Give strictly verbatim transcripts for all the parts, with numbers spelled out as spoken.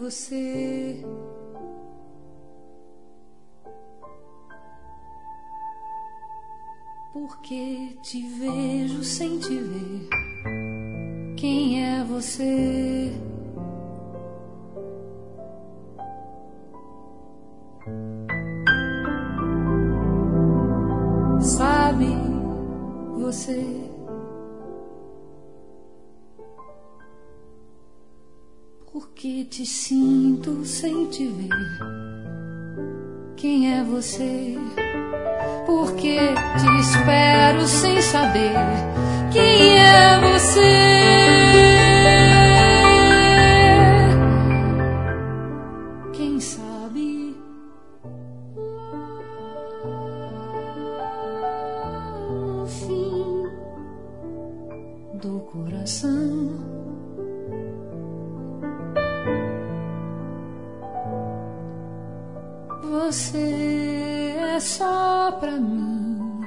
você. Porque te vejo sem te ver. Quem é você? Sabe você? Porque te sinto sem te ver. Quem é você? Porque te espero sem saber. Quem é você? Quem sabe? Lá no fim do coração, você é só pra mim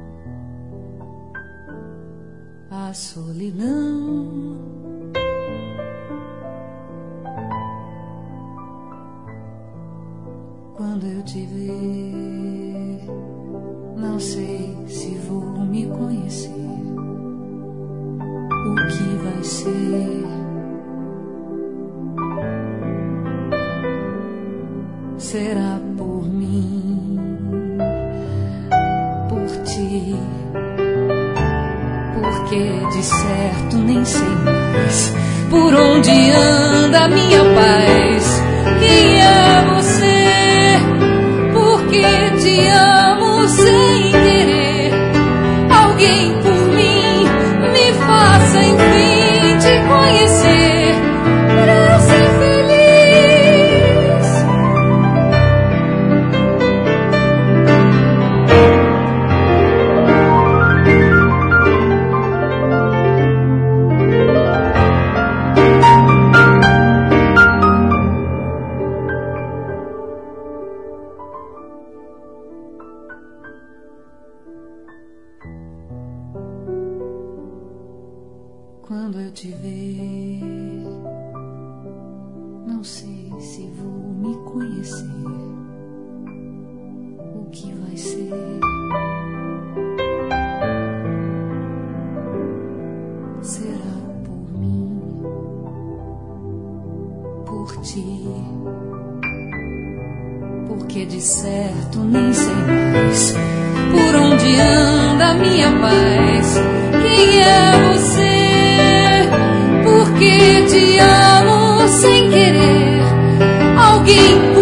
a solidão. Quando eu te ver, não sei se vou me conhecer. O que vai ser? Será por mim, por ti, porque de certo nem sei mais por onde anda a minha paz. Quem é você? Porque te amo sem querer. Alguém por mim me faça enfim te conhecer pra ser feliz. Quando eu te ver, não sei se vou me conhecer. O que vai ser? Será por mim, por ti, porque de certo nem sei mais por onde anda a minha paz. Quem é você? Porque te amo sem querer. Alguém